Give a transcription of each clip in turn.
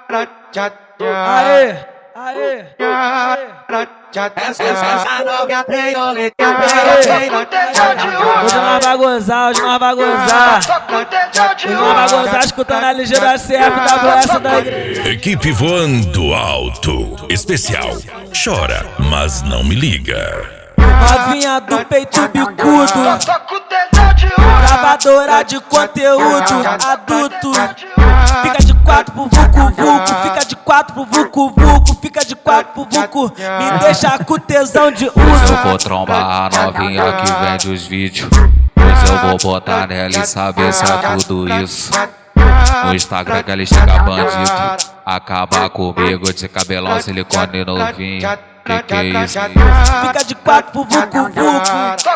Aê, aê, aê. Essa novinha treinoletinha. Hoje nós vai gozar, hoje nós vai gozar. Hoje nós vai gozar escutando a LG da CF da WS da igreja. Equipe voando alto. Especial. Chora, mas não me liga. Novinha do peito bicudo, gravadora de conteúdo adulto. Fica de quatro pro vucu-vucu, fica de quatro pro vucu-vucu, fica de quatro pro vucu. Me deixa com tesão de uso. Eu vou trombar a novinha que vende os vídeos. Pois eu vou botar nela e saber se é tudo isso. No Instagram que ela chega bandido, acaba comigo de cabelão, silicone novinho. Que é isso? Fica de quatro pro vucu-vucu,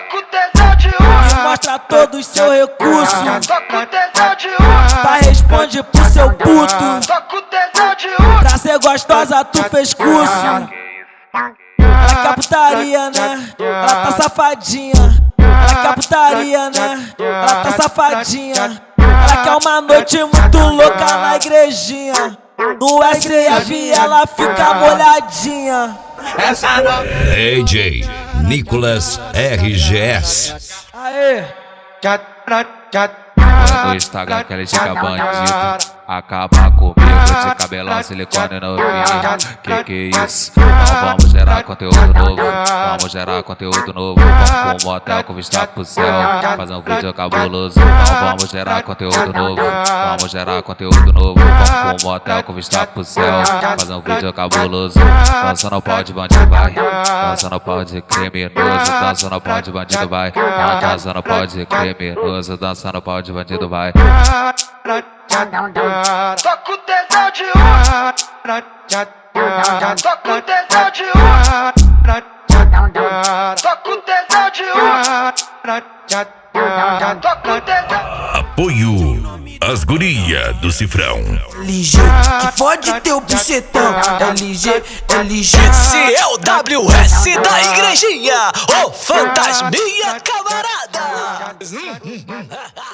e mostra todos os seus recursos. Tá, responde pro seu puto. Pra ser gostosa tu fez curso. Ela quer putaria, né? Ela tá safadinha. Ela quer putaria, né? Ela tá safadinha. Ela quer uma noite muito louca na igrejinha. No SF ela fica molhadinha. DJ Nicolas RGS. Aê! No Instagram que ela chega bandido, acaba comigo de cabelão, silicone novinho. Que é isso? Então vamos gerar conteúdo novo. Vamos gerar conteúdo novo. Vamos pro motel com vista pro céu, fazer um vídeo cabuloso. Então vamos gerar conteúdo novo. Vamos gerar conteúdo novo. Vamos pro motel com vista pro céu, fazer um vídeo cabuloso. Dança no pau de bandido vai, dança no pau de criminoso. Dança no pau de bandido vai, dança no pau de criminoso. Dança no pau de bandido vai. Tô com tesão de uso. Tô com tesão de uso. Tô com tesão de uso. Tô com tesão. Apoio As Guria do Cifrão. LG, que fode teu bucetão. LG, LG. Esse é o WS da igrejinha, ô fantasminha camarada.